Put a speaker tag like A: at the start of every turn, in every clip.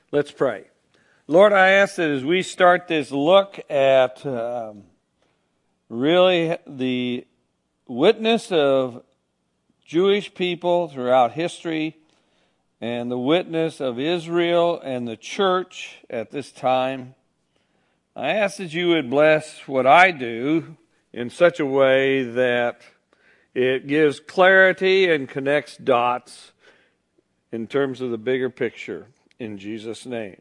A: Let's pray. Lord, I ask that as we start this look at really the witness of Jewish people throughout history and the witness of Israel and the church at this time, I ask that you would bless what I do in such a way that it gives clarity and connects dots in terms of the bigger picture. In Jesus' name,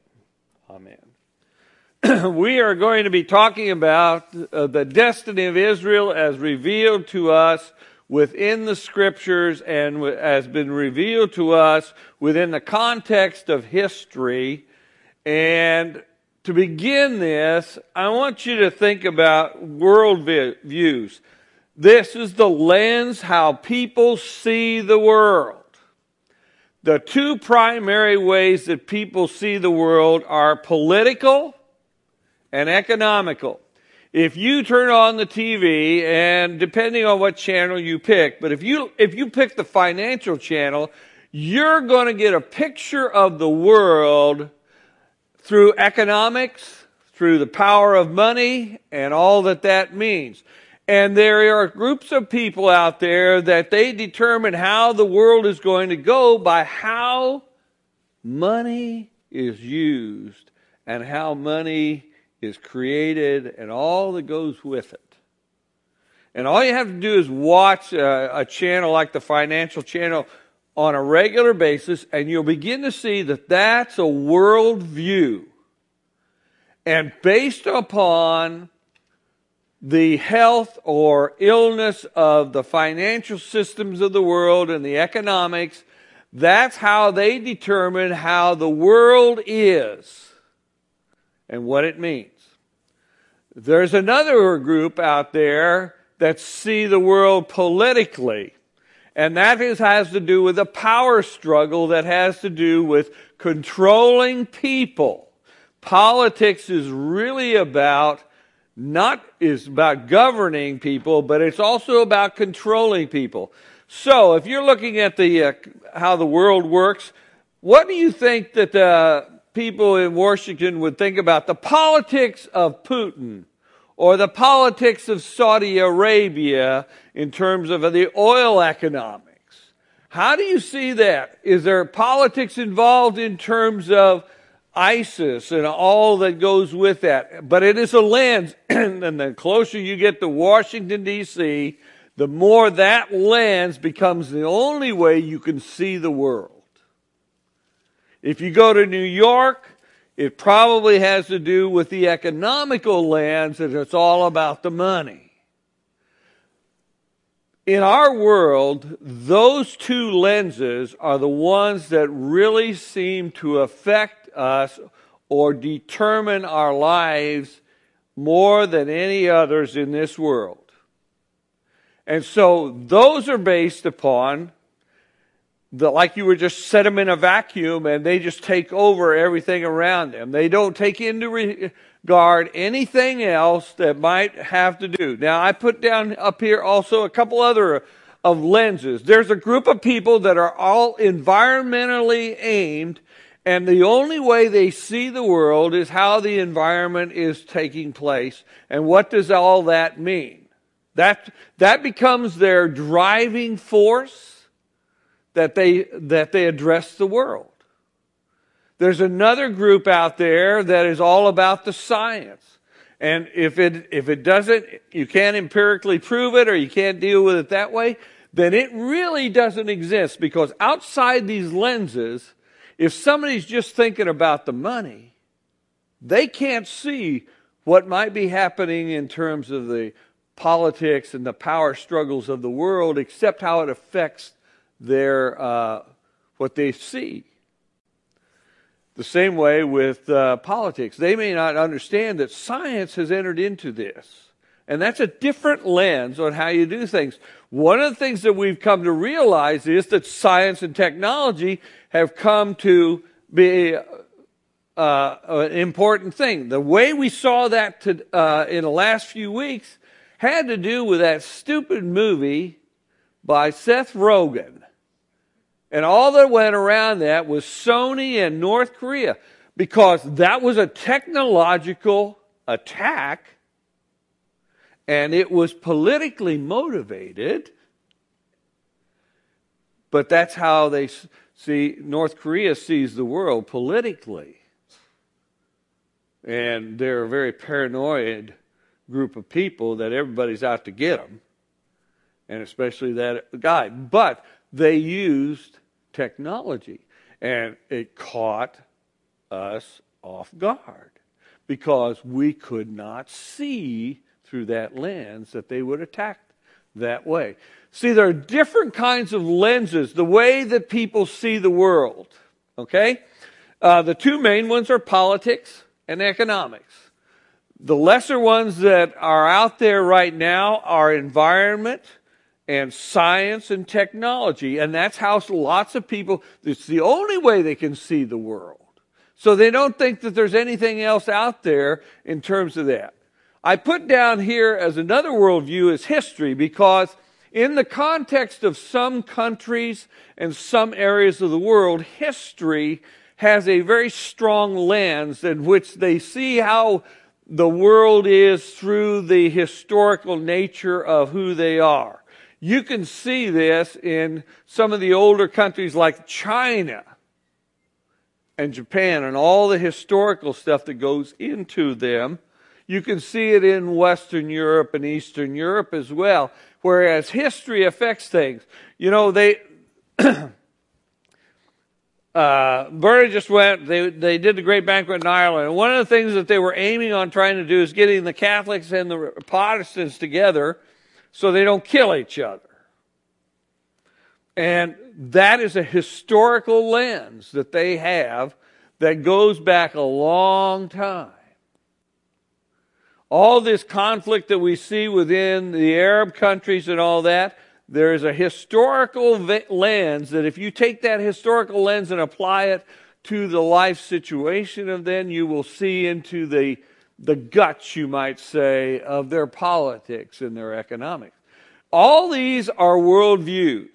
A: amen. We are going to be talking about the destiny of Israel as revealed to us within the Scriptures and has been revealed to us within the context of history. And to begin this, I want you to think about world views. This is the lens how people see the world. The two primary ways that people see the world are political and economical. If you turn on the TV, and depending on what channel you pick, but if you pick the financial channel, you're going to get a picture of the world through economics, through the power of money, and all that means. And there are groups of people out there that they determine how the world is going to go by how money is used and how money is created and all that goes with it. And all you have to do is watch a channel like the Financial Channel on a regular basis, and you'll begin to see that that's a world view. And based upon the health or illness of the financial systems of the world and the economics, that's how they determine how the world is and what it means. There's another group out there that see the world politically, and that has to do with a power struggle that has to do with controlling people. Politics is really about governing people, but it's also about controlling people. So, if you're looking at how the world works, what do you think that people in Washington would think about the politics of Putin or the politics of Saudi Arabia in terms of the oil economics? How do you see that? Is there politics involved in terms of ISIS and all that goes with that? But it is a lens, and the closer you get to Washington, D.C., the more that lens becomes the only way you can see the world. If you go to New York, it probably has to do with the economical lens, and it's all about the money. In our world, those two lenses are the ones that really seem to affect us or determine our lives more than any others in this world. And so those are based upon like you were just set them in a vacuum and they just take over everything around them. They don't take into regard anything else that might have to do. Now, I put down up here also a couple other of lenses. There's a group of people that are all environmentally aimed, and the only way they see the world is how the environment is taking place. And what does all that mean? That becomes their driving force that they address the world. There's another group out there that is all about the science. And if it doesn't, you can't empirically prove it or you can't deal with it that way, then it really doesn't exist, because outside these lenses, if somebody's just thinking about the money, they can't see what might be happening in terms of the politics and the power struggles of the world, except how it affects their what they see. The same way with politics. They may not understand that science has entered into this. And that's a different lens on how you do things. One of the things that we've come to realize is that science and technology have come to be an important thing. The way we saw that in the last few weeks had to do with that stupid movie by Seth Rogen. And all that went around that was Sony and North Korea. because that was a technological attack, and it was politically motivated. But that's how they see, North Korea sees the world politically. And they're a very paranoid group of people that everybody's out to get them. And especially that guy. But they used technology. And it caught us off guard. Because we could not see through that lens that they would attack that way. See, there are different kinds of lenses, the way that people see the world. Okay? The two main ones are politics and economics. The lesser ones that are out there right now are environment and science and technology. And that's how lots of people, it's the only way they can see the world. So they don't think that there's anything else out there in terms of that. I put down here as another worldview is history, because in the context of some countries and some areas of the world, history has a very strong lens in which they see how the world is through the historical nature of who they are. You can see this in some of the older countries like China and Japan and all the historical stuff that goes into them. You can see it in Western Europe and Eastern Europe as well, whereas history affects things. You know, Berta just went, they did the Great Banquet in Ireland, and one of the things that they were aiming on trying to do is getting the Catholics and the Protestants together so they don't kill each other. And that is a historical lens that they have that goes back a long time. All this conflict that we see within the Arab countries and all that, there is a historical lens that if you take that historical lens and apply it to the life situation of them, you will see into the guts, you might say, of their politics and their economics. All these are worldviews.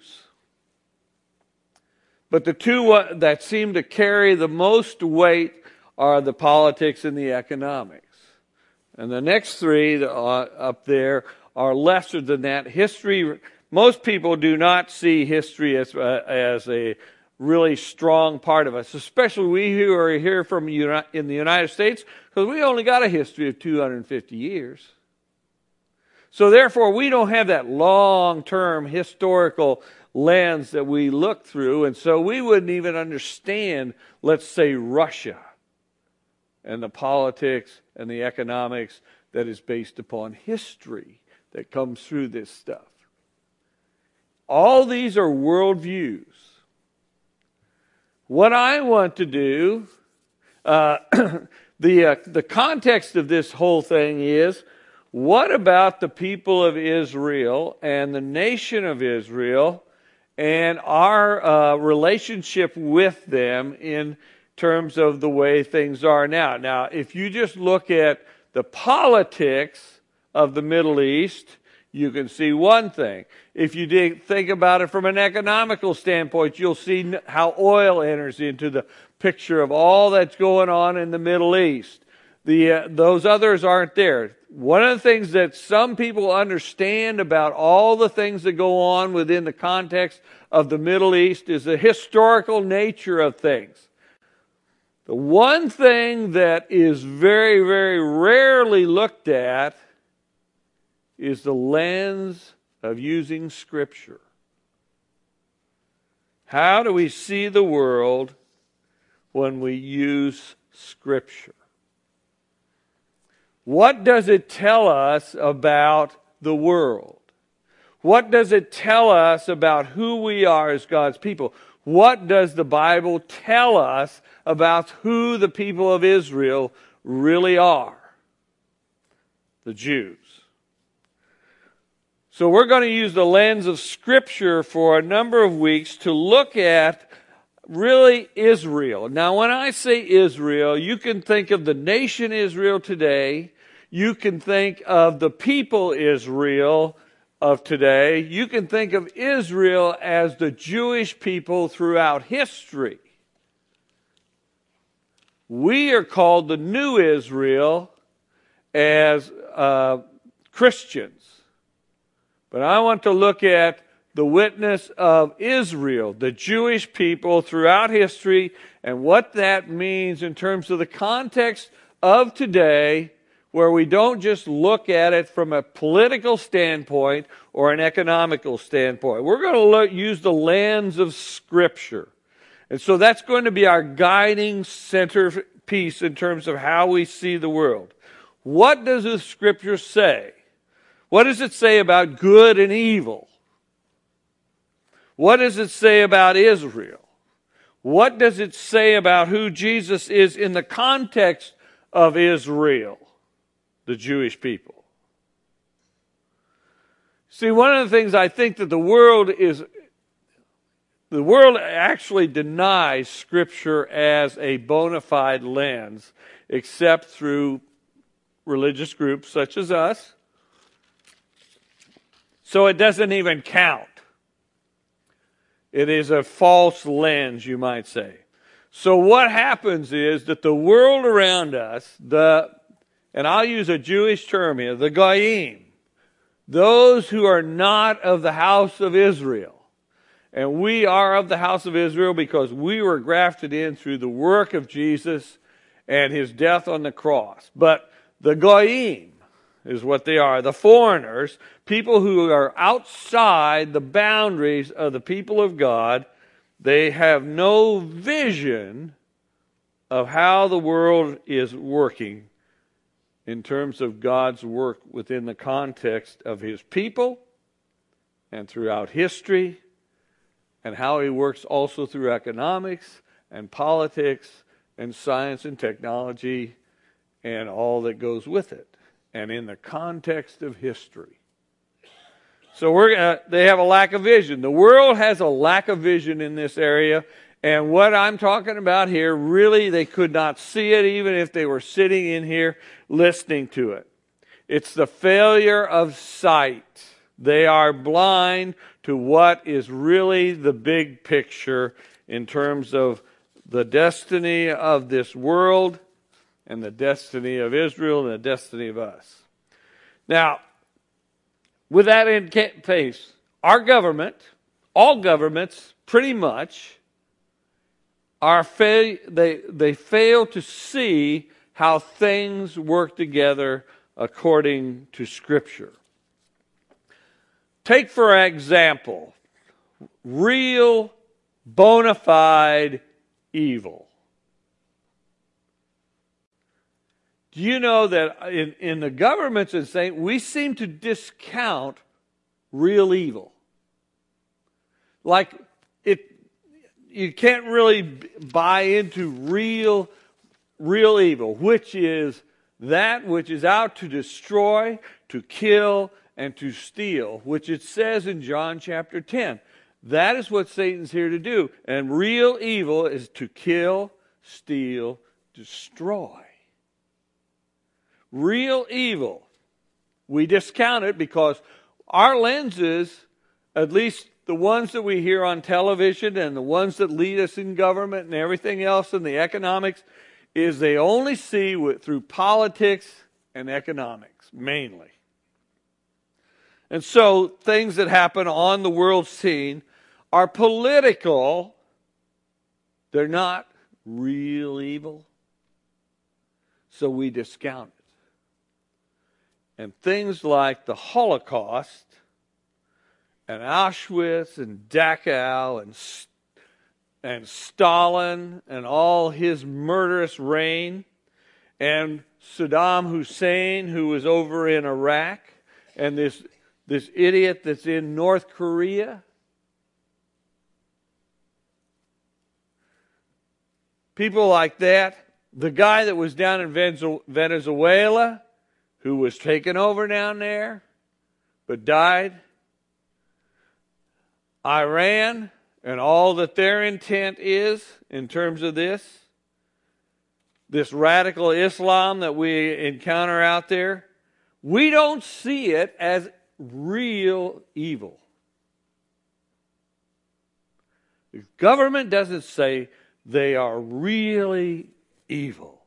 A: But the two that seem to carry the most weight are the politics and the economics. And the next three up there are lesser than that. History, most people do not see history as a really strong part of us, especially we who are here in the United States, because we only got a history of 250 years. So therefore, we don't have that long-term historical lens that we look through, and so we wouldn't even understand, let's say, Russia and the politics and the economics that is based upon history that comes through this stuff. All these are worldviews. What I want to do, the context of this whole thing is, what about the people of Israel and the nation of Israel and our relationship with them in terms of the way things are now? Now, if you just look at the politics of the Middle East, you can see one thing. If you think about it from an economical standpoint, you'll see how oil enters into the picture of all that's going on in the Middle East. Those others aren't there. One of the things that some people understand about all the things that go on within the context of the Middle East is the historical nature of things. The one thing that is very, very rarely looked at is the lens of using Scripture. How do we see the world when we use Scripture? What does it tell us about the world? What does it tell us about who we are as God's people? What does the Bible tell us about who the people of Israel really are? The Jews. So we're going to use the lens of Scripture for a number of weeks to look at really Israel. Now, when I say Israel, you can think of the nation Israel today. You can think of the people Israel of today. You can think of Israel as the Jewish people throughout history. We are called the new Israel as Christians. But I want to look at the witness of Israel, the Jewish people throughout history, and what that means in terms of the context of today, where we don't just look at it from a political standpoint or an economical standpoint. We're going to use the lens of Scripture. And so that's going to be our guiding centerpiece in terms of how we see the world. What does the Scripture say? What does it say about good and evil? What does it say about Israel? What does it say about who Jesus is in the context of Israel, the Jewish people? See, one of the things I think that the world actually denies Scripture as a bona fide lens, except through religious groups such as us. So it doesn't even count. It is a false lens, you might say. So what happens is that the world around us, and I'll use a Jewish term here, the Goyim, those who are not of the house of Israel. And we are of the house of Israel because we were grafted in through the work of Jesus and his death on the cross. But the Goyim is what they are, the foreigners, people who are outside the boundaries of the people of God. They have no vision of how the world is working in terms of God's work within the context of his people and throughout history, and how he works also through economics and politics and science and technology and all that goes with it, and in the context of history. So they have a lack of vision. The world has a lack of vision in this area, and what I'm talking about here, really they could not see it even if they were sitting in here listening to it. It's the failure of sight. They are blind to what is really the big picture in terms of the destiny of this world and the destiny of Israel and the destiny of us. Now, with that in place, our government, all governments pretty much, they fail to see how things work together according to Scripture. Take, for example, real, bona fide evil. Do you know that in the governments and saying we seem to discount real evil? Like you can't really buy into real evil, which is that which is out to destroy, to kill, and to steal, which it says in John chapter 10. That is what Satan's here to do. And real evil is to kill, steal, destroy. Real evil. We discount it because our lenses, at least the ones that we hear on television and the ones that lead us in government and everything else in the economics, is they only see through politics and economics, mainly. And so things that happen on the world scene are political. They're not real evil. So we discount it. And things like the Holocaust and Auschwitz and Dachau and Stalin and all his murderous reign, and Saddam Hussein, who was over in Iraq, and this idiot that's in North Korea. People like that. The guy that was down in Venezuela, who was taken over down there, but died. Iran, and all that their intent is in terms of this radical Islam that we encounter out there, we don't see it as real evil. The government doesn't say they are really evil.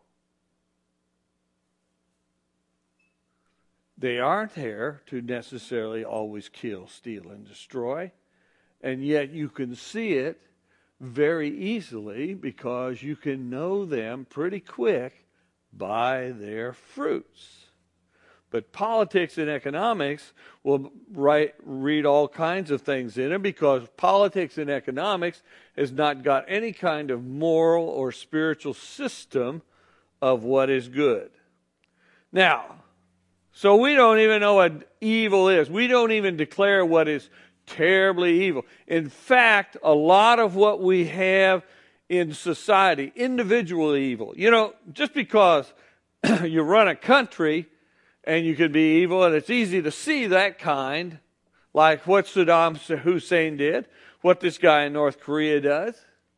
A: They aren't there to necessarily always kill, steal, and destroy. And yet you can see it very easily because you can know them pretty quick by their fruits. But politics and economics will read all kinds of things in it because politics and economics has not got any kind of moral or spiritual system of what is good. Now, so we don't even know what evil is. We don't even declare what is terribly evil. In fact, a lot of what we have in society, individual evil, just because you run a country and you can be evil, and it's easy to see that kind, like what Saddam Hussein did, what this guy in North Korea does,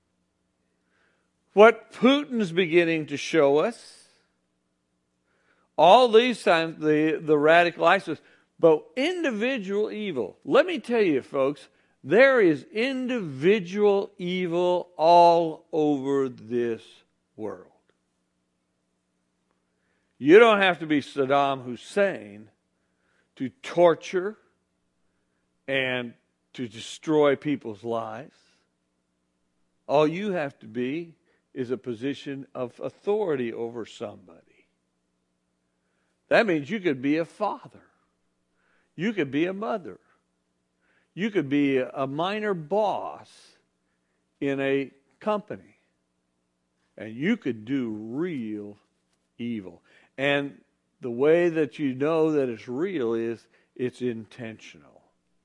A: what Putin's beginning to show us. All these times, the radical ISIS. But individual evil, let me tell you, folks, there is individual evil all over this world. You don't have to be Saddam Hussein to torture and to destroy people's lives. All you have to be is a position of authority over somebody. That means you could be a father. You could be a mother. You could be a minor boss in a company. And you could do real evil. And the way that you know that it's real is it's intentional.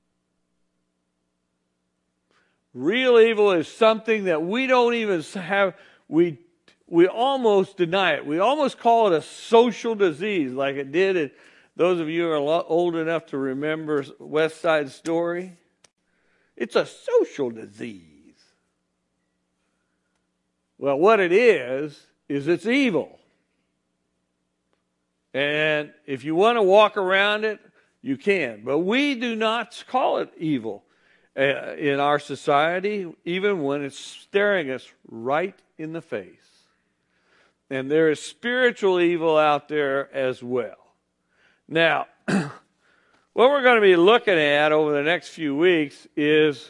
A: Real evil is something that we don't even have, we almost deny it. We almost call it a social disease, like it did in, those of you who are old enough to remember West Side Story. It's a social disease. Well, what it is it's evil. And if you want to walk around it, you can. But we do not call it evil in our society, even when it's staring us right in the face. And there is spiritual evil out there as well. Now, what we're going to be looking at over the next few weeks is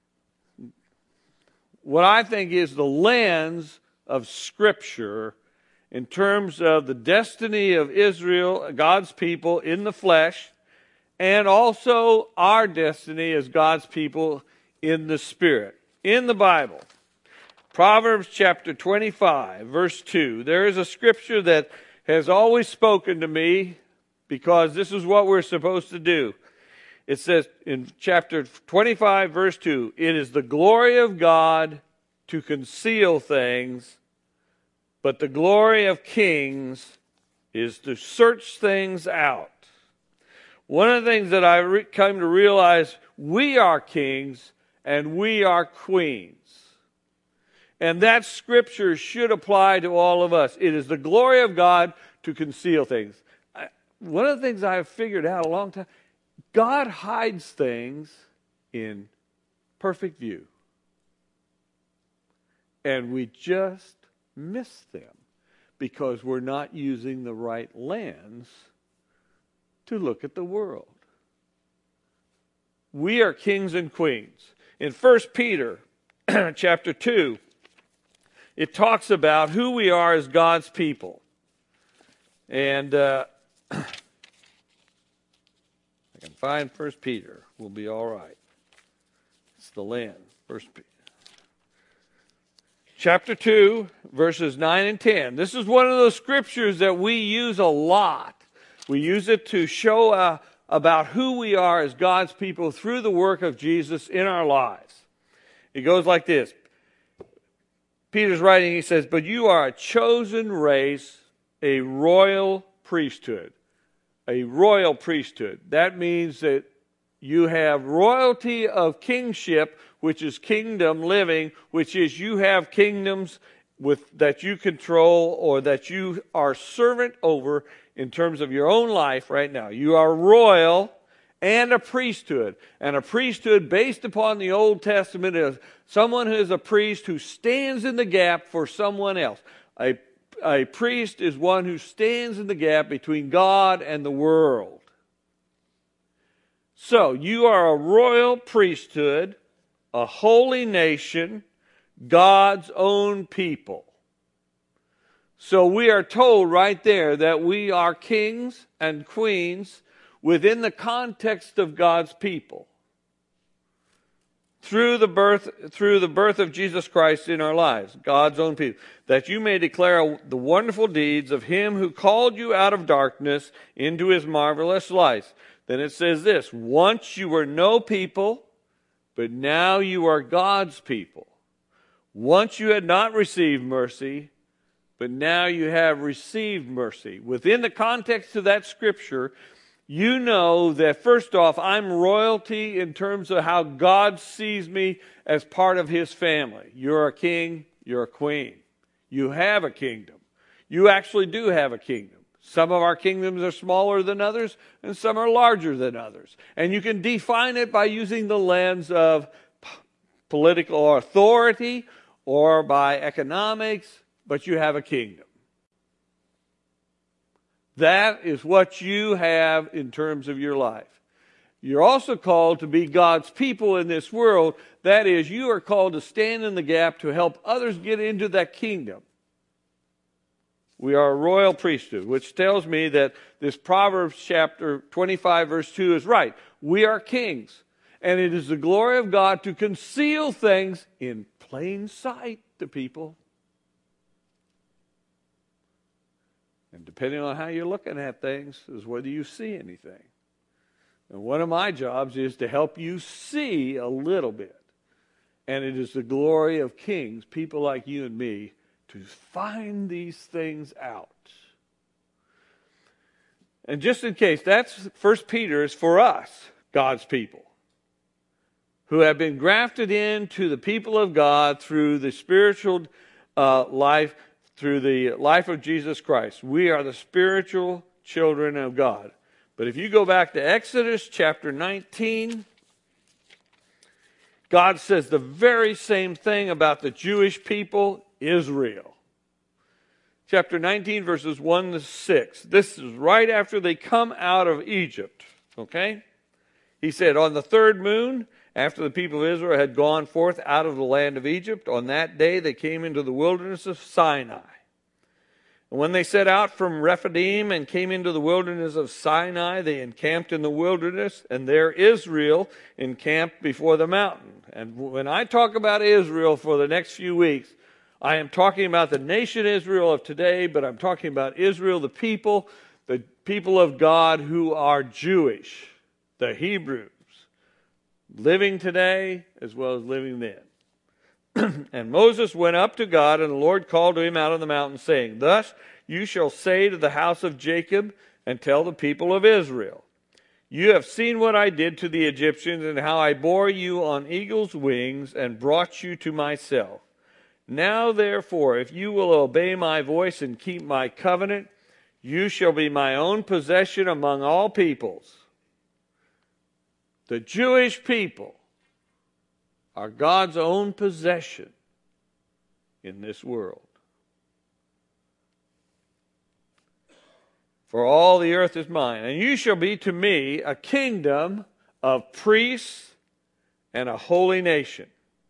A: what I think is the lens of Scripture in terms of the destiny of Israel, God's people in the flesh, and also our destiny as God's people in the Spirit. In the Bible, Proverbs chapter 25, verse 2, there is a scripture that has always spoken to me because this is what we're supposed to do. It says in chapter 25, verse 2, it is the glory of God to conceal things, but the glory of kings is to search things out. One of the things that I come to realize, we are kings and we are queens. And that scripture should apply to all of us. It is the glory of God to conceal things. One of the things I have figured out a long time, God hides things in perfect view. And we just miss them because we're not using the right lens to look at the world. We are kings and queens. In 1 Peter chapter 2, it talks about who we are as God's people. And I can find 1 Peter. We'll be all right. It's the land. 1 Peter. Chapter 2, verses 9 and 10. This is one of those scriptures that we use a lot. We use it to show about who we are as God's people through the work of Jesus in our lives. It goes like this. Peter's writing, he says, but you are a chosen race, a royal priesthood. A royal priesthood. That means that you have royalty of kingship, which is kingdom living, which is you have kingdoms that you control or that you are servant over in terms of your own life right now. You are royal and a priesthood. And a priesthood based upon the Old Testament is someone who is a priest who stands in the gap for someone else. A a priest is one who stands in the gap between God and the world. So, you are a royal priesthood, a holy nation, God's own people. So we are told right there that we are kings and queens within the context of God's people. Through the birth of Jesus Christ in our lives, God's own people, that you may declare the wonderful deeds of him who called you out of darkness into his marvelous light. Then it says this, once you were no people, but now you are God's people. Once you had not received mercy, but now you have received mercy. Within the context of that scripture, you know that first off, I'm royalty in terms of how God sees me as part of his family. You're a king, you're a queen. You have a kingdom. You actually do have a kingdom. Some of our kingdoms are smaller than others, and some are larger than others. And you can define it by using the lens of political authority or by economics, but you have a kingdom. That is what you have in terms of your life. You're also called to be God's people in this world. That is, you are called to stand in the gap to help others get into that kingdom. We are a royal priesthood, which tells me that this Proverbs chapter 25 verse 2 is right. We are kings, and it is the glory of God to conceal things in plain sight to people. And depending on how you're looking at things is whether you see anything. And one of my jobs is to help you see a little bit. And it is the glory of kings, people like you and me, to find these things out. And just in case, that's 1 Peter is for us, God's people, who have been grafted into the people of God through the spiritual life, through the life of Jesus Christ. We are the spiritual children of God. But if you go back to Exodus chapter 19, God says the very same thing about the Jewish people, Israel. Chapter 19, verses 1 to 6. This is right after they come out of Egypt. Okay? He said, on the third moon, after the people of Israel had gone forth out of the land of Egypt, on that day they came into the wilderness of Sinai. And when they set out from Rephidim and came into the wilderness of Sinai, they encamped in the wilderness, and there Israel encamped before the mountain. And when I talk about Israel for the next few weeks, I am talking about the nation Israel of today, but I'm talking about Israel, the people of God who are Jewish, the Hebrews, living today as well as living then. And Moses went up to God, and the Lord called to him out of the mountain, saying, thus you shall say to the house of Jacob, and tell the people of Israel, you have seen what I did to the Egyptians, and how I bore you on eagle's wings, and brought you to myself. Now therefore, if you will obey my voice and keep my covenant, you shall be my own possession among all peoples. The Jewish people are God's own possession in this world. For all the earth is mine, and you shall be to me a kingdom of priests and a holy nation.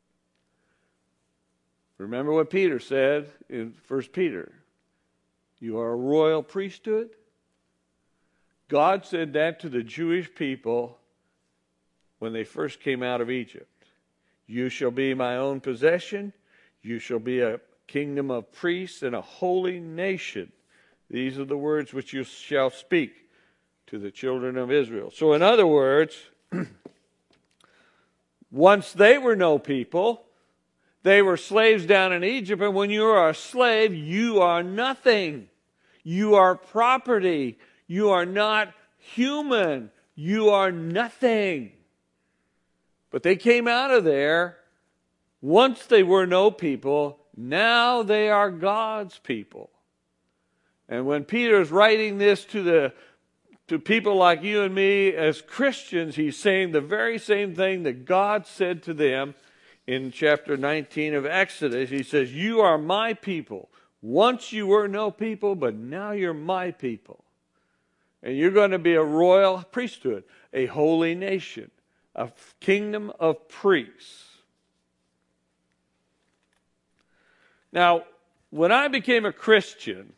A: Remember what Peter said in 1 Peter. You are a royal priesthood. God said that to the Jewish people when they first came out of Egypt. You shall be my own possession. You shall be a kingdom of priests and a holy nation. These are the words which you shall speak to the children of Israel. So in other words, once they were no people, they were slaves down in Egypt, and when you are a slave, you are nothing. You are property. You are not human. You are nothing. But they came out of there. Once they were no people, now they are God's people. And when Peter is writing this to people like you and me as Christians, he's saying the very same thing that God said to them in chapter 19 of Exodus. He says, you are my people, Once you were no people, but now you're my people. And you're going to be a royal priesthood, a holy nation, a kingdom of priests. Now, when I became a Christian,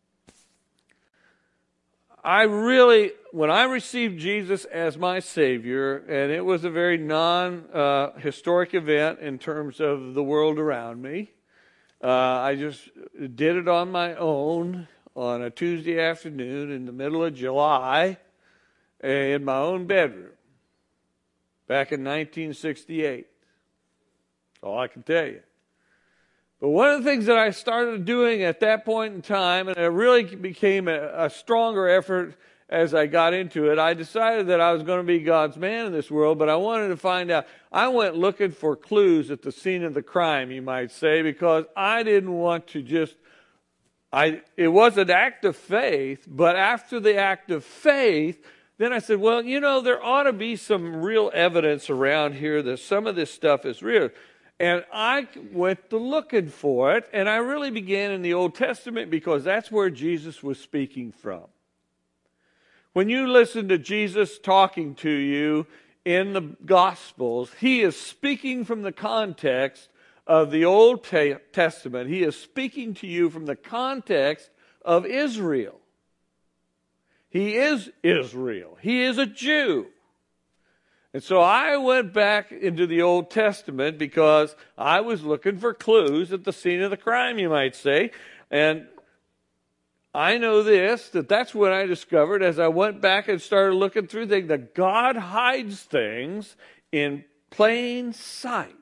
A: when I received Jesus as my Savior, and it was a very non-historic event in terms of the world around me, I just did it on my own on a Tuesday afternoon in the middle of July in my own bedroom back in 1968. That's all I can tell you. But one of the things that I started doing at that point in time, and it really became a stronger effort as I got into it, I decided that I was going to be God's man in this world, but I wanted to find out. I went looking for clues at the scene of the crime, you might say, because I didn't want to it was an act of faith, but after the act of faith, then I said, well, there ought to be some real evidence around here that some of this stuff is real. And I went to looking for it, and I really began in the Old Testament because that's where Jesus was speaking from. When you listen to Jesus talking to you in the Gospels, he is speaking from the context of the Old Testament. He is speaking to you from the context of Israel. He is Israel. He is a Jew. And so I went back into the Old Testament because I was looking for clues at the scene of the crime, you might say. And I know that's when I discovered, as I went back and started looking through things, that God hides things in plain sight.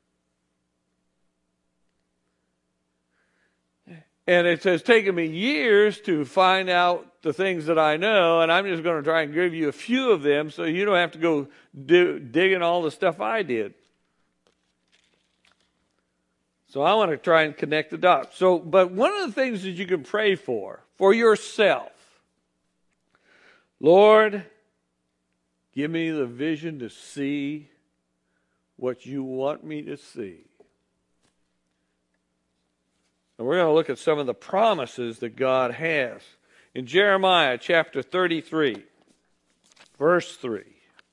A: And it has taken me years to find out the things that I know, and I'm just going to try and give you a few of them so you don't have to go digging all the stuff I did. So I want to try and connect the dots. But one of the things that you can pray for yourself, Lord, give me the vision to see what you want me to see. And we're going to look at some of the promises that God has. In Jeremiah chapter 33, verse 3.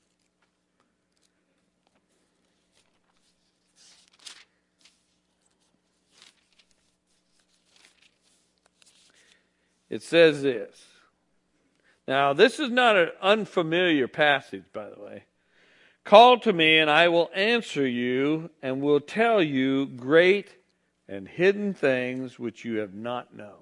A: It says this. Now, this is not an unfamiliar passage, by the way. Call to me, and I will answer you, and will tell you great and hidden things which you have not known.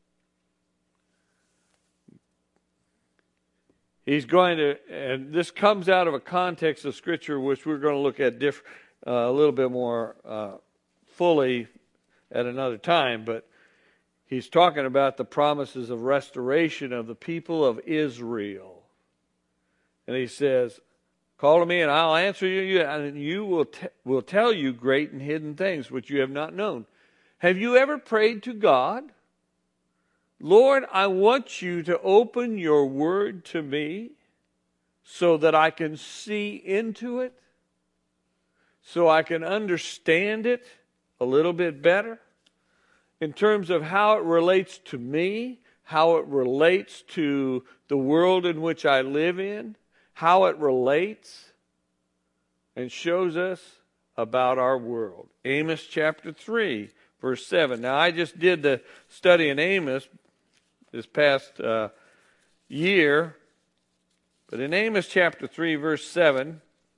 A: He's going to, and this comes out of a context of Scripture which we're going to look at a little bit more fully at another time, but he's talking about the promises of restoration of the people of Israel. And he says, call to me and I'll answer you, and you will tell you great and hidden things which you have not known. Have you ever prayed to God? Lord, I want you to open your word to me so that I can see into it, so I can understand it a little bit better in terms of how it relates to me, how it relates to the world in which I live in, how it relates and shows us about our world. Amos chapter 3, verse 7. Now, I just did the study in Amos this past year, but in Amos chapter 3, verse 7,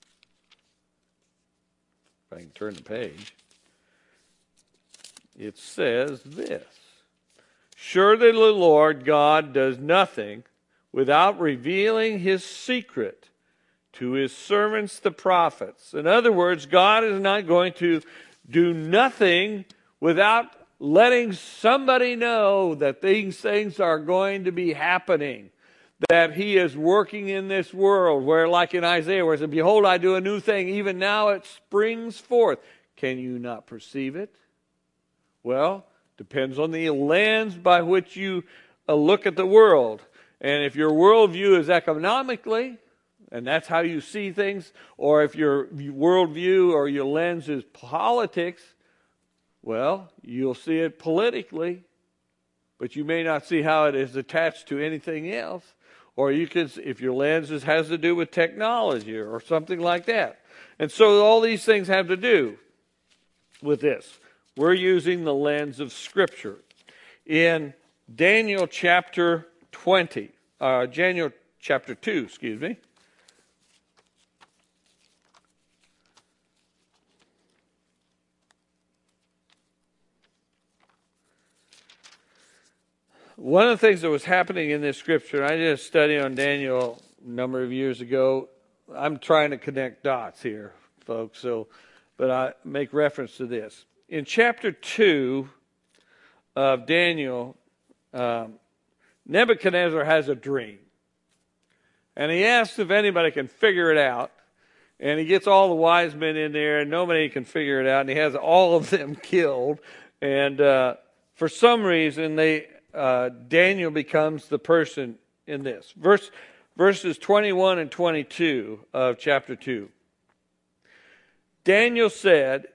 A: if I can turn the page, it says this: surely the Lord God does nothing without revealing his secret to his servants the prophets. In other words, God is not going to do nothing without letting somebody know that these things are going to be happening, that he is working in this world, where like in Isaiah, where it says, behold, I do a new thing, even now it springs forth. Can you not perceive it? Well, depends on the lens by which you look at the world. And if your worldview is economically, and that's how you see things, or if your worldview or your lens is politics, well, you'll see it politically. but you may not see how it is attached to anything else. Or you can, if your lens has to do with technology or something like that. And so all these things have to do with this. We're using the lens of Scripture. In Daniel chapter 2, excuse me. One of the things that was happening in this scripture, and I did a study on Daniel a number of years ago. I'm trying to connect dots here, folks, but I make reference to this. In chapter 2 of Daniel, Nebuchadnezzar has a dream. And he asks if anybody can figure it out. And he gets all the wise men in there, and nobody can figure it out. And he has all of them killed. And for some reason, Daniel becomes the person in this. Verses 21 and 22 of chapter 2. Daniel said,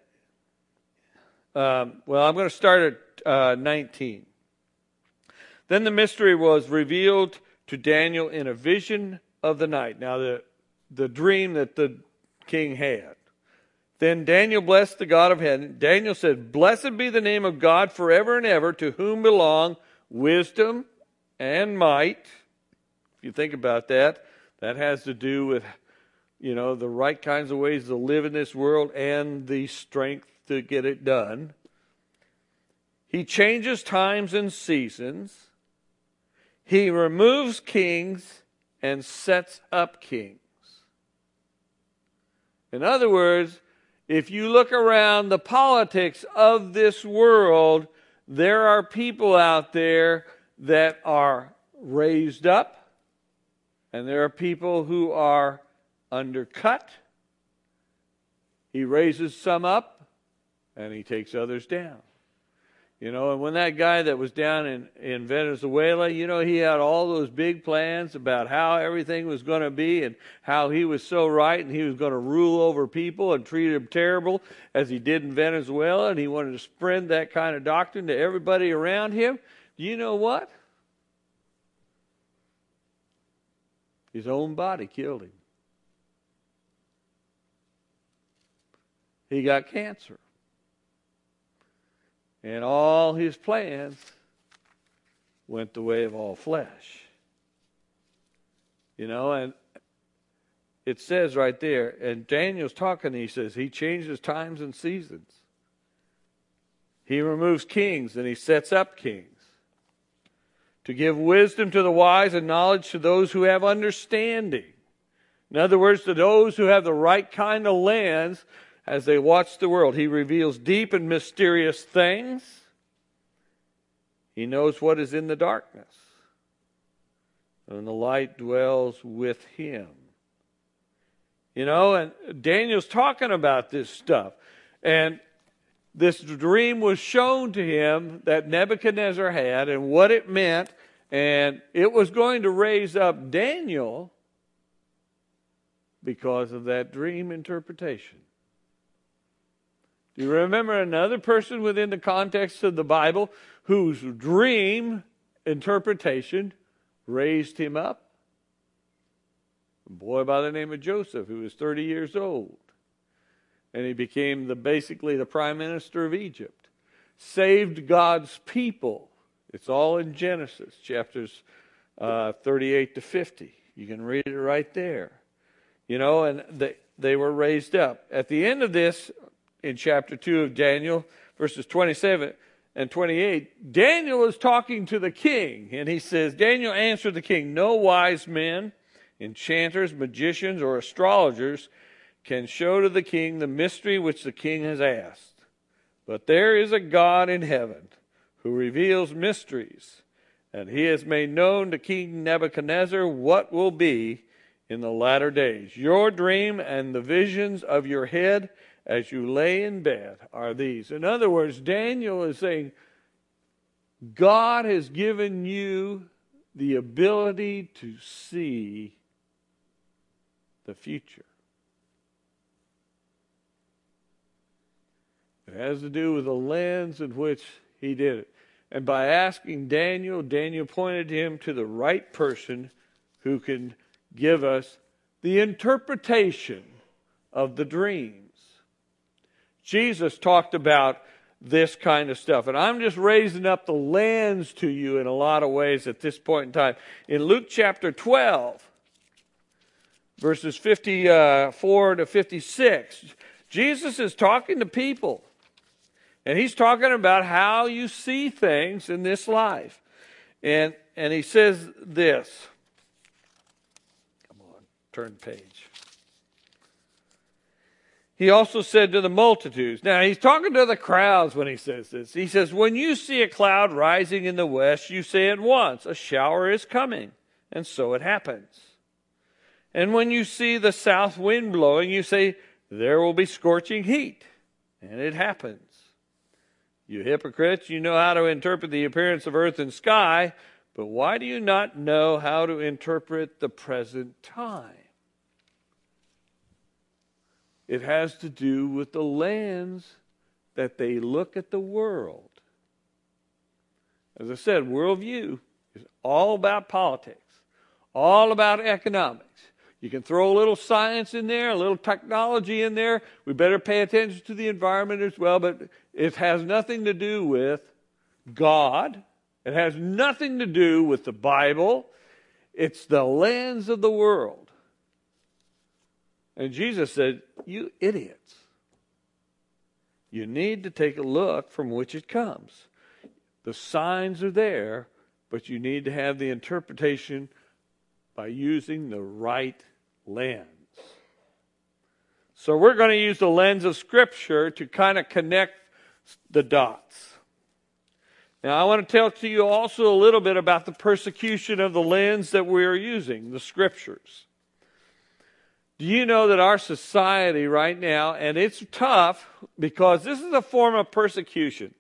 A: I'm going to start at 19. Then the mystery was revealed to Daniel in a vision of the night. Now, the dream that the king had. Then Daniel blessed the God of heaven. Daniel said, "Blessed be the name of God forever and ever, to whom belong wisdom and might." If you think about that, that has to do with, the right kinds of ways to live in this world and the strength to get it done. He changes times and seasons. He removes kings and sets up kings. In other words, if you look around the politics of this world, there are people out there that are raised up, and there are people who are undercut. He raises some up, and he takes others down. And when that guy that was down in Venezuela, he had all those big plans about how everything was going to be and how he was so right and he was going to rule over people and treat them terrible as he did in Venezuela, and he wanted to spread that kind of doctrine to everybody around him. You know what? His own body killed him. He got cancer. And all his plans went the way of all flesh. And it says right there, and Daniel's talking, he says, he changes times and seasons. He removes kings and he sets up kings. To give wisdom to the wise and knowledge to those who have understanding. In other words, to those who have the right kind of lens as they watch the world. He reveals deep and mysterious things. He knows what is in the darkness. And the light dwells with him. And Daniel's talking about this stuff. And this dream was shown to him that Nebuchadnezzar had and what it meant. And it was going to raise up Daniel because of that dream interpretation. Do you remember another person within the context of the Bible whose dream interpretation raised him up? A boy by the name of Joseph, who was 30 years old. And he became basically the prime minister of Egypt. Saved God's people. It's all in Genesis, chapters 38 to 50. You can read it right there. And they were raised up. At the end of this, in chapter 2 of Daniel, verses 27 and 28, Daniel is talking to the king. And he says, Daniel answered the king, "No wise men, enchanters, magicians, or astrologers can show to the king the mystery which the king has asked. But there is a God in heaven who reveals mysteries, and he has made known to King Nebuchadnezzar what will be in the latter days. Your dream and the visions of your head as you lay in bed are these." In other words, Daniel is saying, God has given you the ability to see the future. It has to do with the lens in which he did it. And by asking Daniel, Daniel pointed him to the right person who can give us the interpretation of the dreams. Jesus talked about this kind of stuff. And I'm just raising up the lens to you in a lot of ways at this point in time. In Luke chapter 12, verses 54 to 56, Jesus is talking to people. And he's talking about how you see things in this life. And he says this. Come on, turn the page. He also said to the multitudes. Now, he's talking to the crowds when he says this. He says, when you see a cloud rising in the west, you say at once, a shower is coming. And so it happens. And when you see the south wind blowing, you say, there will be scorching heat. And it happens. You hypocrites, you know how to interpret the appearance of earth and sky, but why do you not know how to interpret the present time? It has to do with the lens that they look at the world. As I said, worldview is all about politics, all about economics. You can throw a little science in there, a little technology in there. We better pay attention to the environment as well, but it has nothing to do with God. It has nothing to do with the Bible. It's the lens of the world. And Jesus said, you idiots, you need to take a look from which it comes. The signs are there, but you need to have the interpretation by using the right lens. So we're going to use the lens of Scripture to kind of connect the dots. Now I want to tell to you also a little bit about the persecution of the lens that we are using, the Scriptures. Do you know that our society right now, and it's tough because this is a form of persecution.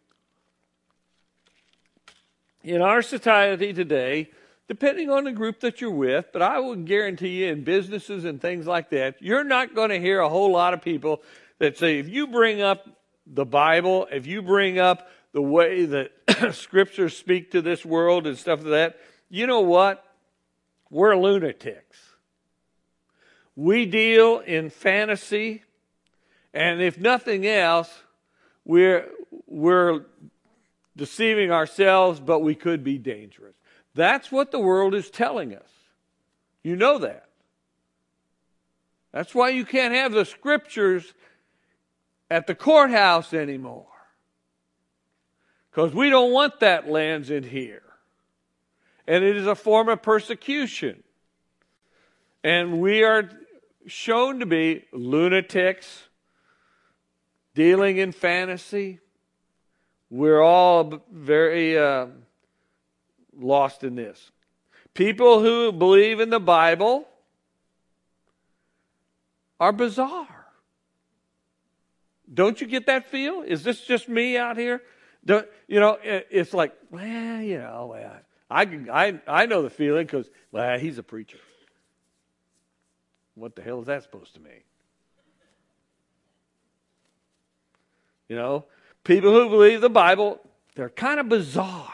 A: In our society today, depending on the group that you're with, but I would guarantee you in businesses and things like that, you're not going to hear a whole lot of people that say, if you bring up the Bible, if you bring up the way that Scriptures speak to this world and stuff like that, you know what? We're lunatics. We deal in fantasy, and if nothing else, we're deceiving ourselves, but we could be dangerous. That's what the world is telling us. You know that. That's why you can't have the Scriptures at the courthouse anymore. Because we don't want that lens in here. And it is a form of persecution. And we are shown to be lunatics, dealing in fantasy. We're all very lost in this. People who believe in the Bible are bizarre. Don't you get that feel? Is this just me out here? It's like, I know the feeling because, he's a preacher. What the hell is that supposed to mean? People who believe the Bible, they're kind of bizarre.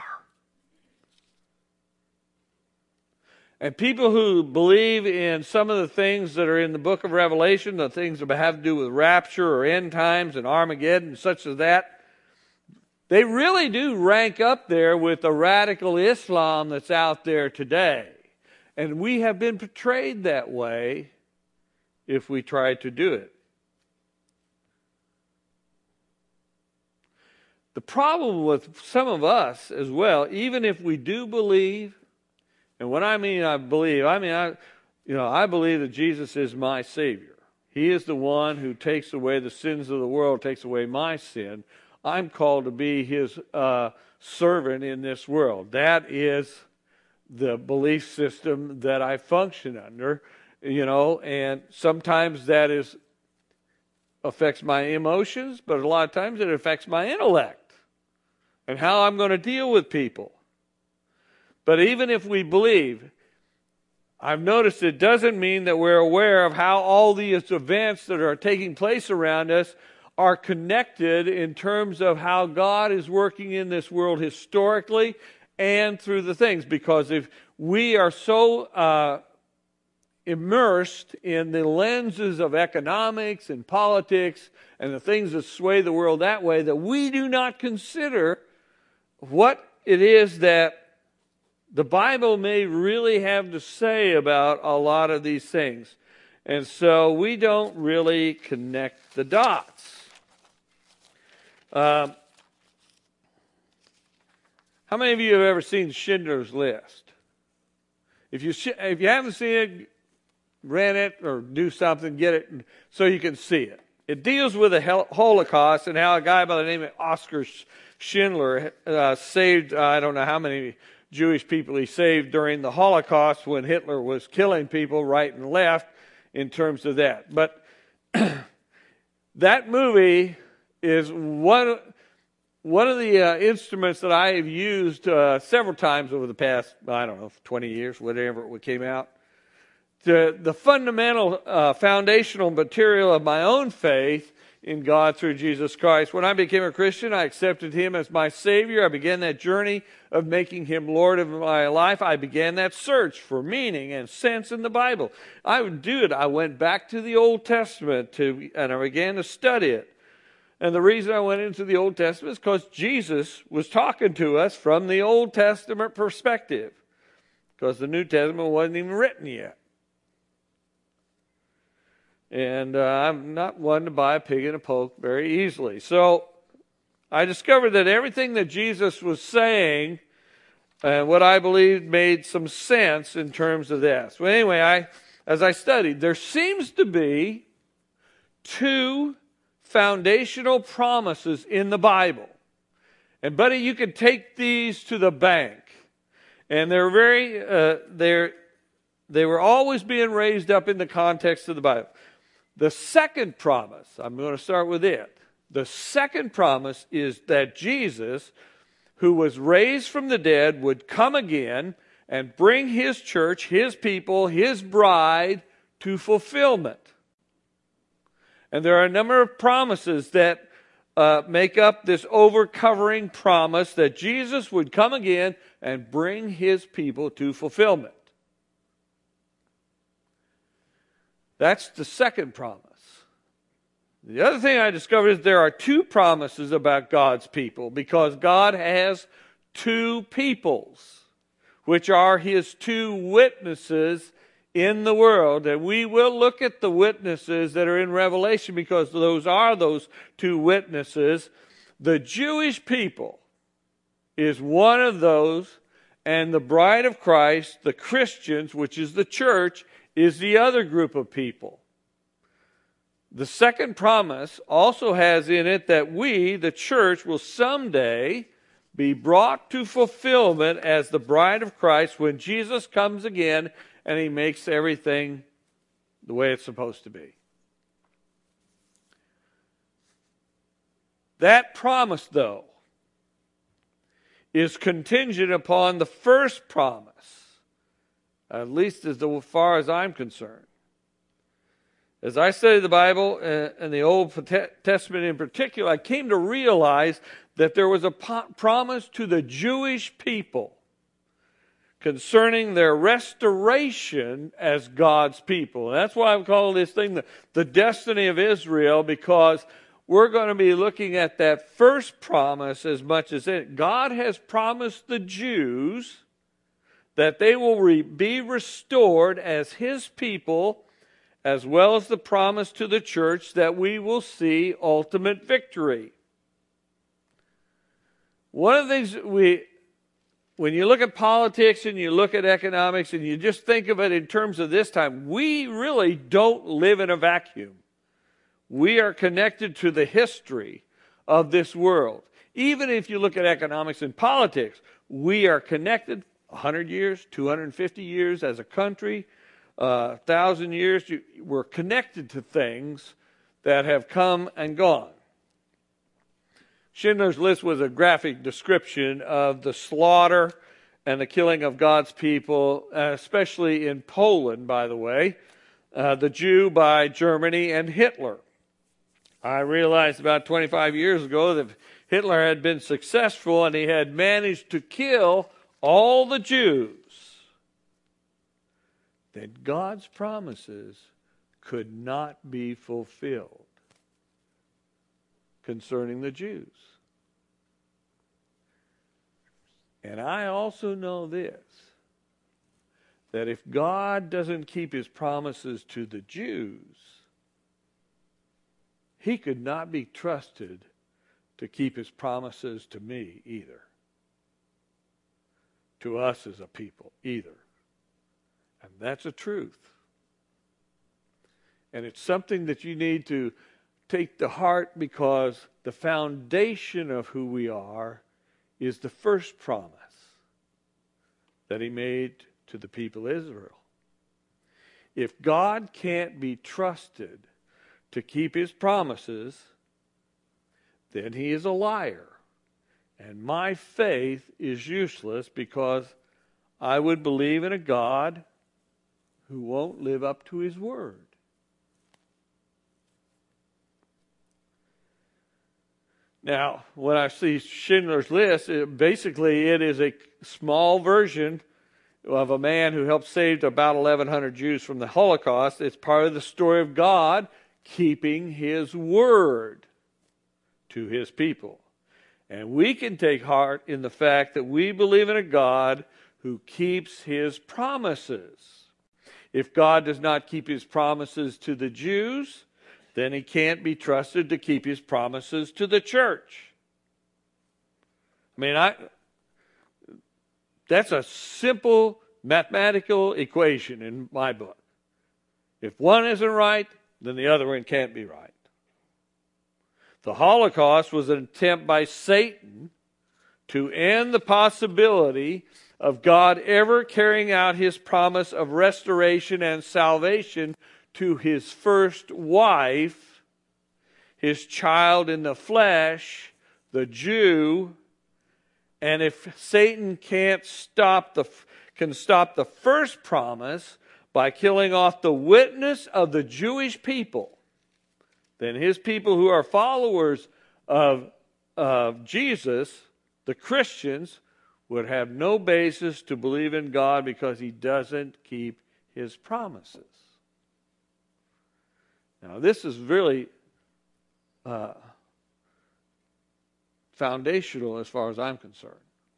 A: And people who believe in some of the things that are in the book of Revelation, the things that have to do with rapture or end times and Armageddon and such as that, they really do rank up there with the radical Islam that's out there today. And we have been portrayed that way if we try to do it. The problem with some of us as well, even if we do believe, and when I believe that Jesus is my Savior. He is the one who takes away the sins of the world, takes away my sin. I'm called to be His servant in this world. That is the belief system that I function under, and sometimes that affects my emotions, but a lot of times it affects my intellect and how I'm going to deal with people. But even if we believe, I've noticed it doesn't mean that we're aware of how all these events that are taking place around us are connected in terms of how God is working in this world historically and through the things. Because if we are so immersed in the lenses of economics and politics and the things that sway the world that way, that we do not consider what it is that the Bible may really have to say about a lot of these things. And so we don't really connect the dots. How many of you have ever seen Schindler's List? If you haven't seen it, rent it or do something, get it so you can see it. It deals with the Holocaust and how a guy by the name of Oskar Schindler saved, I don't know how many Jewish people he saved during the Holocaust when Hitler was killing people right and left in terms of that. But that movie is one of the instruments that I have used several times over the past, 20 years, whatever it came out. The fundamental foundational material of my own faith in God through Jesus Christ. When I became a Christian, I accepted Him as my Savior. I began that journey of making Him Lord of my life. I began that search for meaning and sense in the Bible. I would do it. I went back to the Old Testament and I began to study it. And the reason I went into the Old Testament is because Jesus was talking to us from the Old Testament perspective. Because the New Testament wasn't even written yet. And I'm not one to buy a pig in a poke very easily. So I discovered that everything that Jesus was saying, what I believed made some sense in terms of this. Well, anyway, as I studied, there seems to be two foundational promises in the Bible. And buddy, you can take these to the bank. And they're they were always being raised up in the context of the Bible. The second promise, I'm going to start with it. The second promise is that Jesus, who was raised from the dead, would come again and bring His church, His people, His bride to fulfillment. And there are a number of promises that make up this overcovering promise that Jesus would come again and bring His people to fulfillment. That's the second promise. The other thing I discovered is there are two promises about God's people, because God has two peoples, which are His two witnesses in the world. And we will look at the witnesses that are in Revelation, because those are those two witnesses. The Jewish people is one of those, and the bride of Christ, the Christians, which is the church, is the other group of people. The second promise also has in it that we, the church, will someday be brought to fulfillment as the bride of Christ when Jesus comes again and He makes everything the way it's supposed to be. That promise, though, is contingent upon the first promise. At least as far as I'm concerned. As I studied the Bible and the Old Testament in particular, I came to realize that there was a promise to the Jewish people concerning their restoration as God's people. And that's why I call this thing the destiny of Israel, because we're going to be looking at that first promise as much as it. God has promised the Jews that they will be restored as His people, as well as the promise to the church that we will see ultimate victory. One of the things when you look at politics and you look at economics and you just think of it in terms of this time, we really don't live in a vacuum. We are connected to the history of this world. Even if you look at economics and politics, we are connected 100 years, 250 years as a country, 1,000 years. We're connected to things that have come and gone. Schindler's List was a graphic description of the slaughter and the killing of God's people, especially in Poland, by the way, the Jew by Germany and Hitler. I realized about 25 years ago that Hitler had been successful and he had managed to kill all the Jews, that God's promises could not be fulfilled concerning the Jews. And I also know this, that if God doesn't keep his promises to the Jews, he could not be trusted to keep his promises to me either. To us as a people either. And that's a truth. And it's something that you need to take to heart, because the foundation of who we are is the first promise that he made to the people of Israel. If God can't be trusted to keep his promises, then he is a liar. And my faith is useless, because I would believe in a God who won't live up to his word. Now, when I see Schindler's List, basically it is a small version of a man who helped save about 1,100 Jews from the Holocaust. It's part of the story of God keeping his word to his people. And we can take heart in the fact that we believe in a God who keeps his promises. If God does not keep his promises to the Jews, then he can't be trusted to keep his promises to the church. I mean, that's a simple mathematical equation in my book. If one isn't right, then the other one can't be right. The Holocaust was an attempt by Satan to end the possibility of God ever carrying out his promise of restoration and salvation to his first wife, his child in the flesh, the Jew. And if Satan can stop the first promise by killing off the witness of the Jewish people, then his people who are followers of Jesus, the Christians, would have no basis to believe in God, because he doesn't keep his promises. Now, this is really foundational as far as I'm concerned.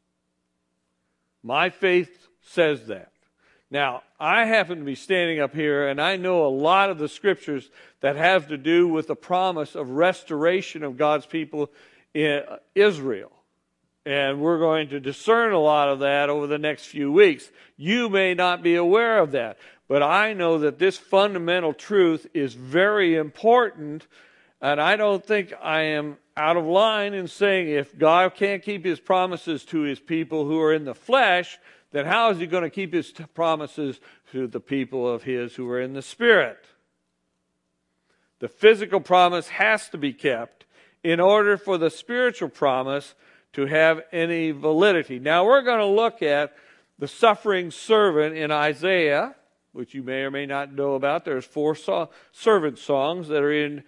A: My faith says that. Now, I happen to be standing up here, and I know a lot of the scriptures that have to do with the promise of restoration of God's people in Israel. And we're going to discern a lot of that over the next few weeks. You may not be aware of that, but I know that this fundamental truth is very important, and I don't think I am out of line in saying if God can't keep his promises to his people who are in the flesh, then how is he going to keep his promises to the people of his who are in the spirit? The physical promise has to be kept in order for the spiritual promise to have any validity. Now we're going to look at the suffering servant in Isaiah, which you may or may not know about. There's 4 servant songs that are in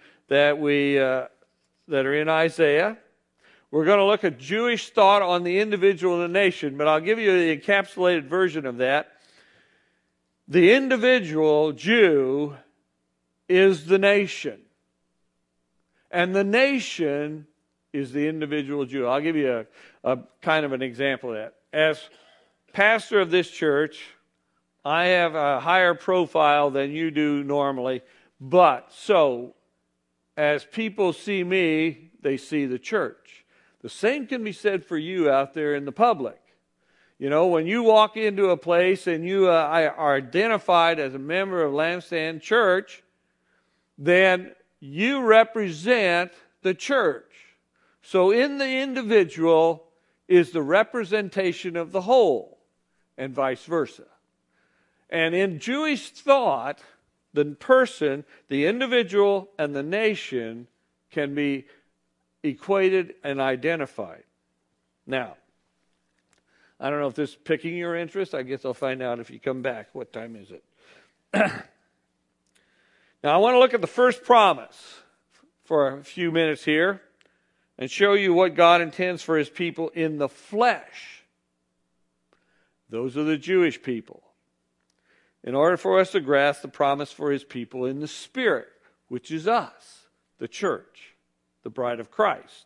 A: Isaiah. We're going to look at Jewish thought on the individual and the nation, but I'll give you the encapsulated version of that. The individual Jew is the nation, and the nation is the individual Jew. I'll give you a kind of an example of that. As pastor of this church, I have a higher profile than you do normally, but so as people see me, they see the church. The same can be said for you out there in the public. You know, when you walk into a place and you are identified as a member of Lampstand Church, then you represent the church. So in the individual is the representation of the whole, and vice versa. And in Jewish thought, the person, the individual, and the nation can be equated and identified. Now, I don't know if this is picking your interest. I guess I'll find out if you come back. What time is it? Now, I want to look at the first promise for a few minutes here and show you what God intends for his people in the flesh. Those are the Jewish people. In order for us to grasp the promise for his people in the Spirit, which is us, the church, the bride of Christ.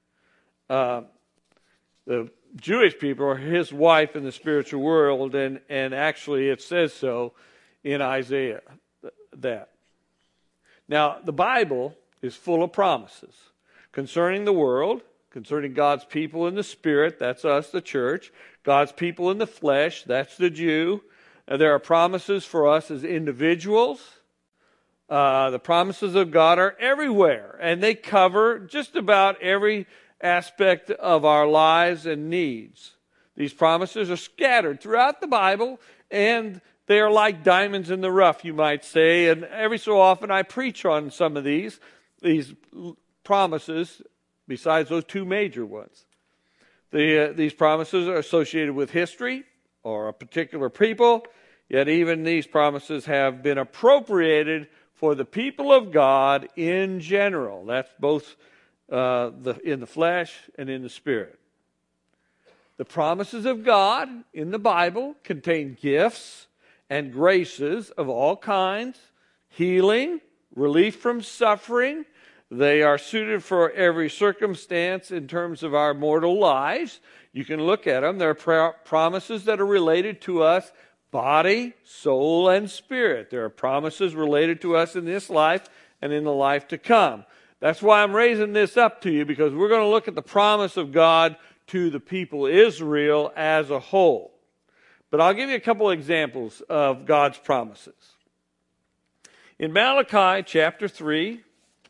A: The Jewish people are his wife in the spiritual world, and actually it says so in Isaiah, that. Now, the Bible is full of promises concerning the world, concerning God's people in the Spirit, that's us, the church, God's people in the flesh, that's the Jew. There are promises for us as individuals. The promises of God are everywhere, and they cover just about every aspect of our lives and needs. These promises are scattered throughout the Bible, and they are like diamonds in the rough, you might say. And every so often I preach on some of these promises, besides those two major ones. These promises are associated with history or a particular people, yet even these promises have been appropriated for the people of God in general. That's both in the flesh and in the Spirit. The promises of God in the Bible contain gifts and graces of all kinds, healing, relief from suffering. They are suited for every circumstance in terms of our mortal lives. You can look at them. There are promises that are related to us, body, soul, and spirit. There are promises related to us in this life and in the life to come. That's why I'm raising this up to you, because we're going to look at the promise of God to the people Israel as a whole. But I'll give you a couple examples of God's promises. In Malachi chapter 3,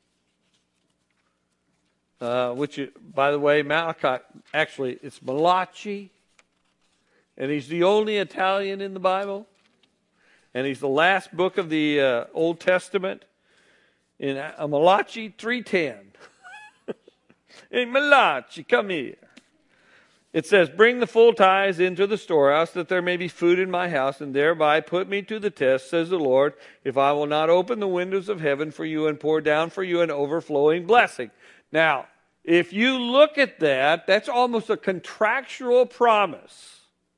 A: which, by the way, Malachi, actually, it's Malachi, and he's the only Italian in the Bible, and he's the last book of the Old Testament. In Malachi 3:10, hey, Malachi, come here. It says, bring the full tithes into the storehouse, that there may be food in my house, and thereby put me to the test, says the Lord, if I will not open the windows of heaven for you and pour down for you an overflowing blessing. Now, if you look at that, that's almost a contractual promise.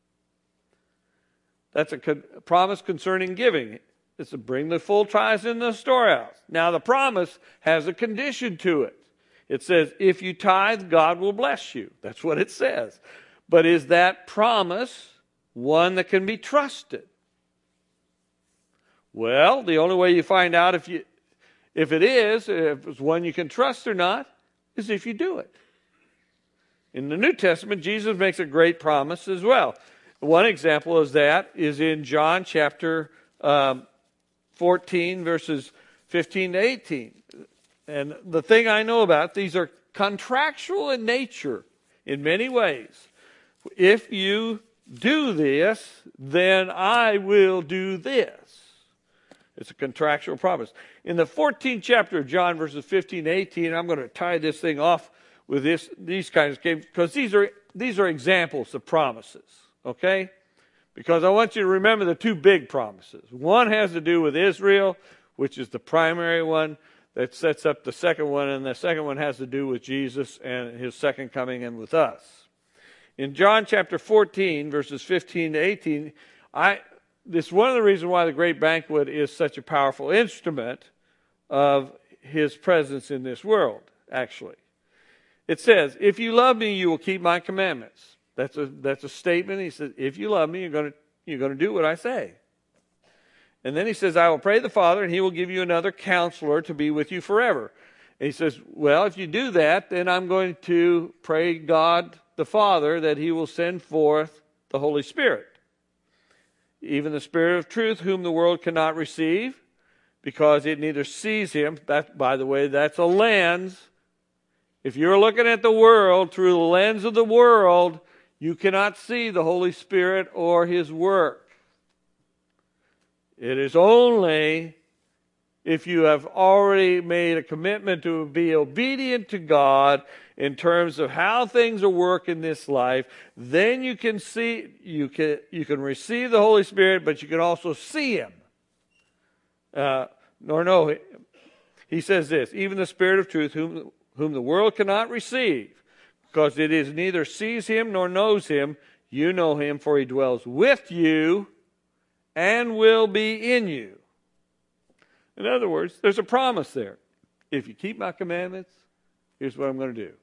A: That's a promise concerning giving. It's to bring the full tithes in the storehouse. Now, the promise has a condition to it. It says, if you tithe, God will bless you. That's what it says. But is that promise one that can be trusted? Well, the only way you find out if it's one you can trust or not, is if you do it. In the New Testament, Jesus makes a great promise as well. One example of that is in John chapter 14, verses 15 to 18. And the thing I know about, these are contractual in nature in many ways. If you do this, then I will do this. It's a contractual promise. In the 14th chapter of John, verses 15 to 18, I'm going to tie this thing off with these kinds of games, because these are examples of promises, okay? Because I want you to remember the two big promises. One has to do with Israel, which is the primary one that sets up the second one, and the second one has to do with Jesus and his second coming and with us. In John chapter 14, verses 15 to 18, this is one of the reasons why the great banquet is such a powerful instrument of his presence in this world, actually. It says, if you love me, you will keep my commandments. That's a statement. He says, if you love me, you're going to do what I say. And then he says, I will pray the Father, and he will give you another counselor to be with you forever. And he says, well, if you do that, then I'm going to pray God the Father that he will send forth the Holy Spirit. Even the Spirit of truth, whom the world cannot receive, because it neither sees him. That, by the way, that's a lens. If you're looking at the world through the lens of the world, you cannot see the Holy Spirit or his work. It is only if you have already made a commitment to be obedient to God in terms of how things are working in this life, then you can see, you can receive the Holy Spirit, but you can also see him. He he says this, even the Spirit of truth, whom the world cannot receive, because it is neither sees him nor knows him. You know him, for he dwells with you and will be in you. In other words, there's a promise there. If you keep my commandments, here's what I'm going to do.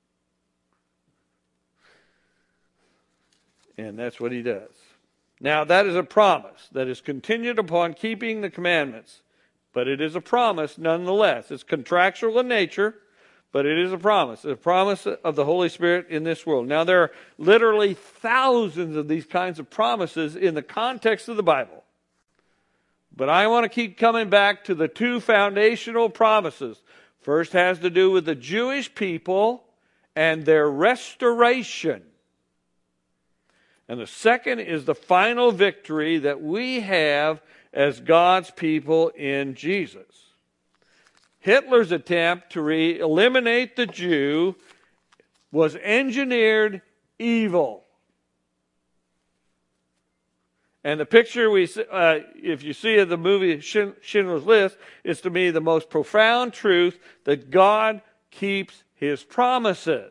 A: And that's what he does. Now, that is a promise that is contingent upon keeping the commandments. But it is a promise nonetheless. It's contractual in nature, but it is a promise. It's a promise of the Holy Spirit in this world. Now, there are literally thousands of these kinds of promises in the context of the Bible. But I want to keep coming back to the two foundational promises. First has to do with the Jewish people and their restoration. And the second is the final victory that we have as God's people in Jesus. Hitler's attempt to eliminate the Jew was engineered evil. And the picture if you see of the movie Schindler's List, is to me the most profound truth that God keeps his promises.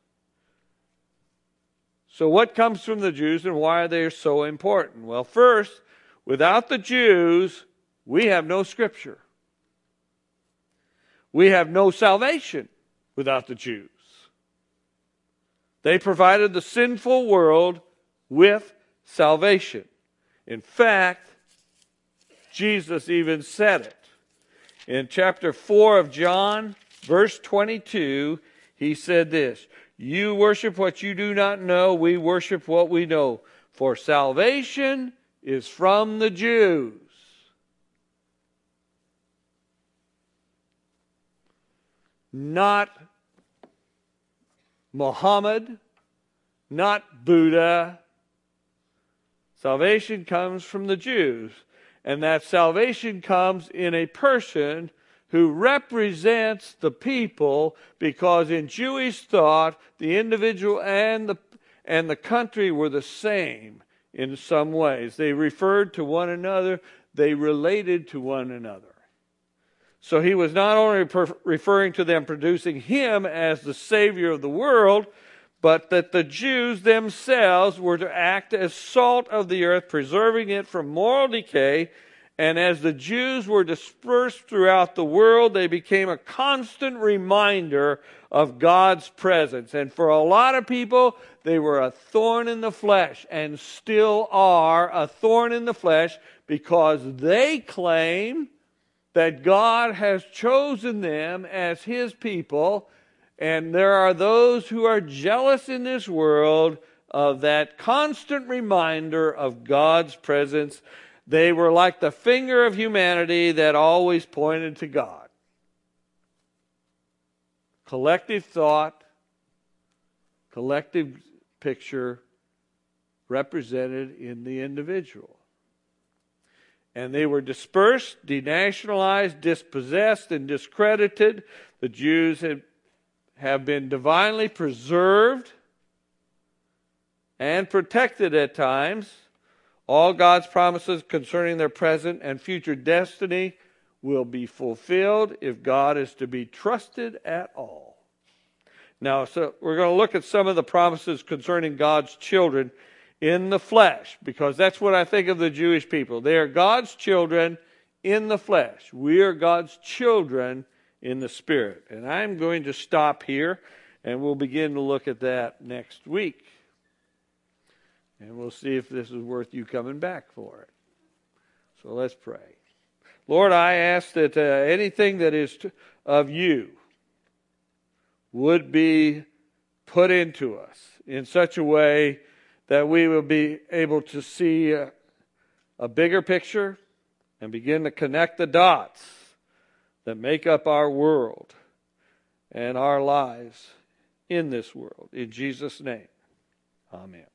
A: So what comes from the Jews and why are they so important? Well, first, without the Jews, we have no Scripture. We have no salvation without the Jews. They provided the sinful world with salvation. In fact, Jesus even said it. In chapter 4 of John, verse 22, he said this, "You worship what you do not know, we worship what we know. For salvation is from the Jews." Not Muhammad, not Buddha. Salvation comes from the Jews. And that salvation comes in a person who represents the people, because in Jewish thought, the individual and the country were the same in some ways. They referred to one another. They related to one another. So he was not only referring to them producing him as the Savior of the world, but that the Jews themselves were to act as salt of the earth, preserving it from moral decay. And as the Jews were dispersed throughout the world, they became a constant reminder of God's presence. And for a lot of people, they were a thorn in the flesh, and still are a thorn in the flesh, because they claim that God has chosen them as his people. And there are those who are jealous in this world of that constant reminder of God's presence. They were like the finger of humanity that always pointed to God. Collective thought, collective picture represented in the individual. And they were dispersed, denationalized, dispossessed, and discredited. The Jews have been divinely preserved and protected at times. All God's promises concerning their present and future destiny will be fulfilled if God is to be trusted at all. Now, so we're going to look at some of the promises concerning God's children in the flesh, because that's what I think of the Jewish people. They are God's children in the flesh. We are God's children in the Spirit. And I'm going to stop here, and we'll begin to look at that next week. And we'll see if this is worth you coming back for it. So let's pray. Lord, I ask that anything that is of you would be put into us in such a way that we will be able to see a bigger picture and begin to connect the dots that make up our world and our lives in this world. In Jesus' name, amen.